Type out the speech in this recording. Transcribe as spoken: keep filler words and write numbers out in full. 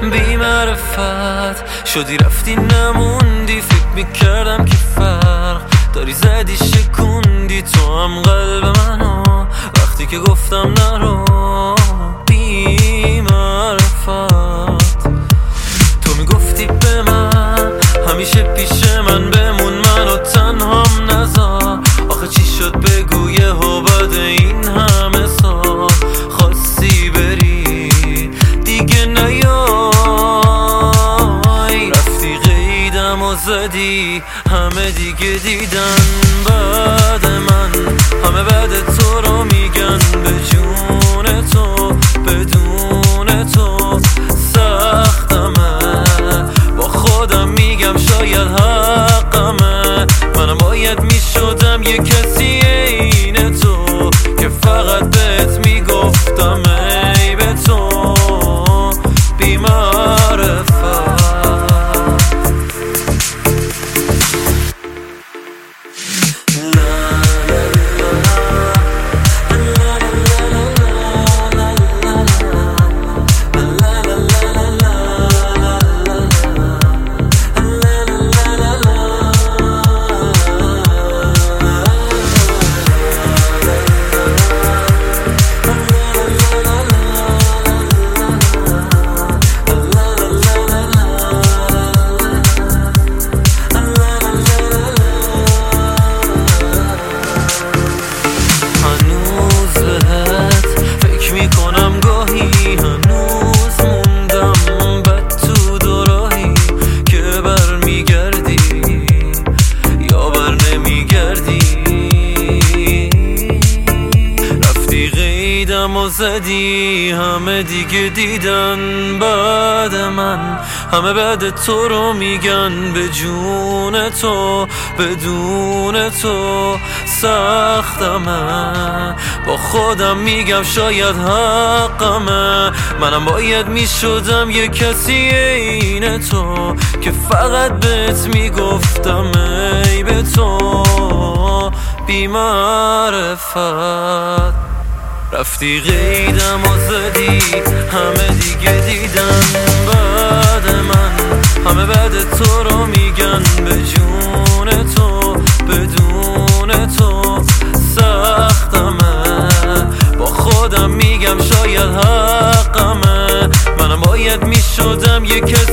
بی معرفت شدی رفتی نموندی، فکر میکردم که فرق داری زدی شکوندی تو هم قلب منو وقتی که گفتم نرو. بی معرفت تو میگفتی به من همیشه پیش من بمون، منو تنهام نذار. آخه چی شد بگو یهو بعد این همه سال خواستی بری دیگه نیای، رفتی قیدم و زدی همه دیگه دیدن بعد من، همه بعد تو رو میگن به جون تو بدون تو سختمه. با خودم میگم شاید حقمه، منم باید میشدم یه کسی عین تو که فقط بهت میگفتم ای به تو بی معرفت. و زدی همه دیگه دیدن بعد من، همه بعد تو رو میگن به جون تو بدون تو سختمه. با خودم میگم شاید حقمه، منم باید میشدم یه کسی عین تو که فقط بهت میگفتم ای به تو بی معرفت. رفتی قیدم و زدی همه دیگه دیدن بعد من، همه بعد تو رو میگن به جون تو بدون تو سختمه. با خودم میگم شاید حقمه، منم باید میشدم یه